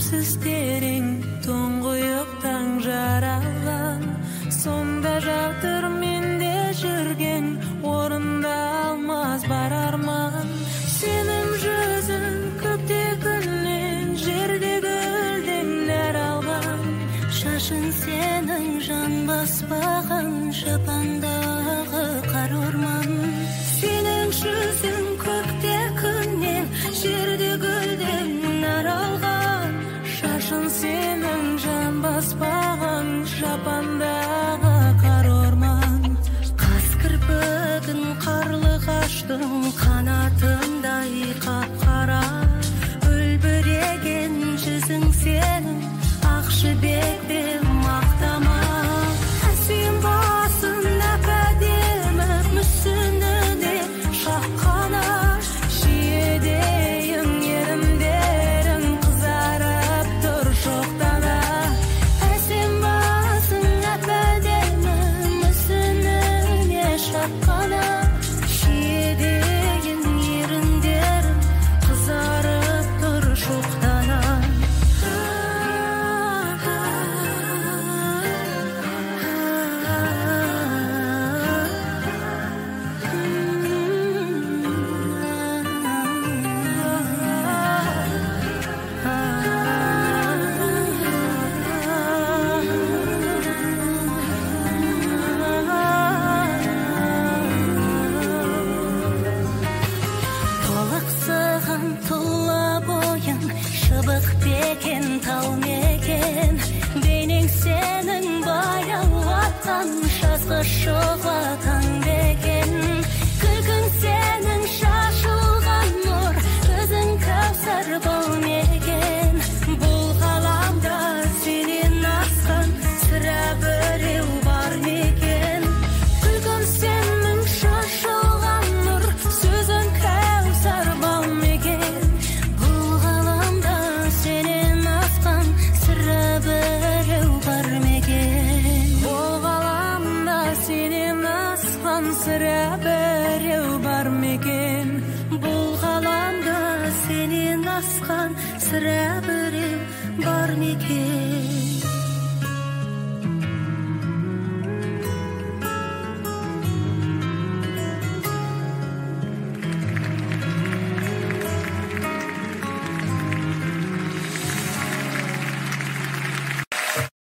Үнсіз терең тұңғиықтан жаралған, сонда жатыр менде жүрген, орында алмас бар арман. Сенің жүзің көкте күннен, жерде гүлден нәр алған, шашын сенің жан баспаған, жапандағы қар орман. Сенің жүзің көкте күннен, жерде гүлден нәр алған, шашын сенің жан баспаған, жапандағы қар орман. Қас кірпігін қарлығаштың қанатындай қап-қара, үлбіреген жүзің сенің ақ жібекпе мақтама. Әсем басын әп-әдемі, мүсіні де шаққана, жиедейін еріндерің қызарып тұр шоқтана. Әсем басын әп-әдемі, мүсініне шаққана, жиедейін еріндерің қызарып тұр шоқтана. Толықсыған тұла бойың, шыбық бекен тау мекен, бейнең сенің баяу атқан, жазғы шұғылатаң бекен. Күлкің сенің шашылған нұр, көзің кәусар бұл мекен. Бұл ғаламда сенен асқан сірә біреу бар мекен. Күлкің сенің шашылған нұр, сөзің кәусар бұл мекен. Бұл ғаламда сенен асқан сірә біреу бар мекен. Бұл ғаламда сенен асқан сірә біреу бар мекен. Бұл ғаламда сенен асқан сірә біреу бар мекен.